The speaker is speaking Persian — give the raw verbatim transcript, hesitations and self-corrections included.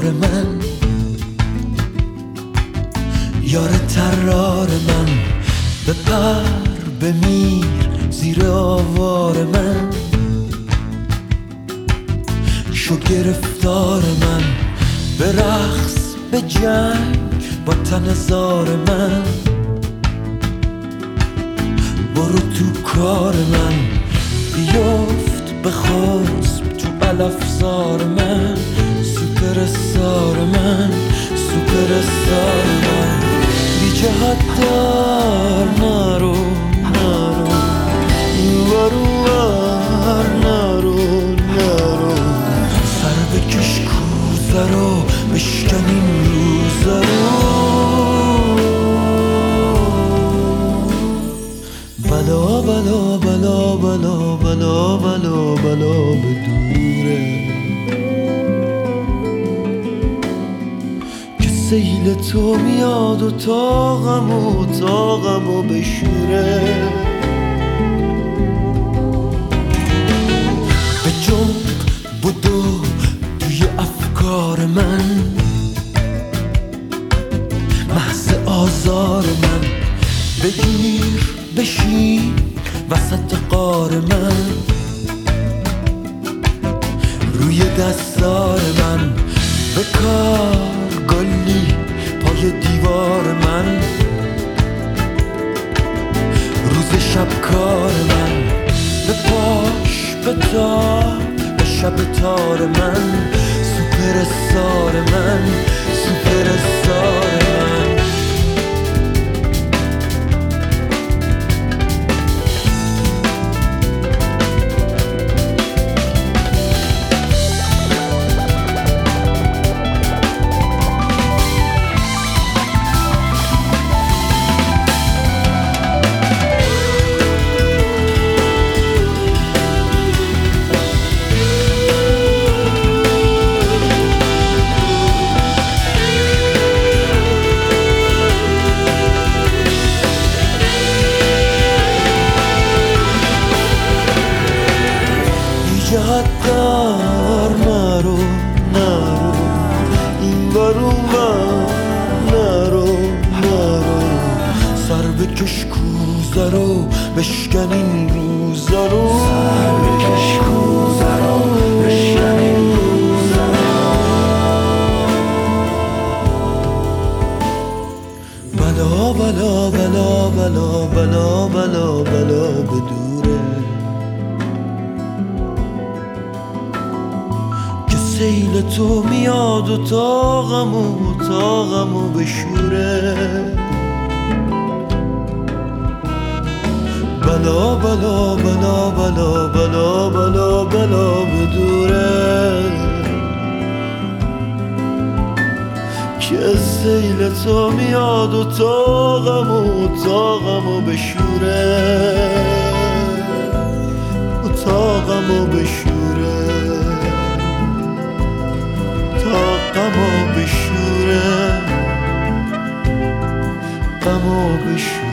یار من، یار طرار من، بپر بمیر زیر آوار من، شو گرفتار من، به رقص به جنگ با تن زار من، برو تو کار من، بیفت به خسب تو علفزار من، سوپر استار من، سوپر استار من، بی جهت دار نرو نرو ورو ور نرو نرو، سر بکش کوزه رو بشکن این روزه رو، بلا بلا بلا بلا بلا بلا بلا به دوره که سیل تو میاد و طاقم و طاقم و بشوره، به جنب بدو توی افکار من، محض آزار من، بگیر بشین وسط غار من، روی دستار من، بکار گلی پای دیوار من، روز شب کار من، به پاش به تار به شب تار من، سوپر استار من، سوپر استار من. جهت دار نرو نرو این ور اون ور نرو نرو، سر بکش کوزه رو بشکن این روزه رو، سر بکش کوزه رو بشکن این روزه رو، بلا بلا بلا بلا بلا بلا بلا به دوره سیل تو میاد و طاقم و طاقم و بشوره، بلا بلا بلا بلا بلا بلا بلا بدوره که سیل تو میاد و طاقم و طاقم و بشوره، و طاقم و بشوره، غمو بشوره غمو بشوره.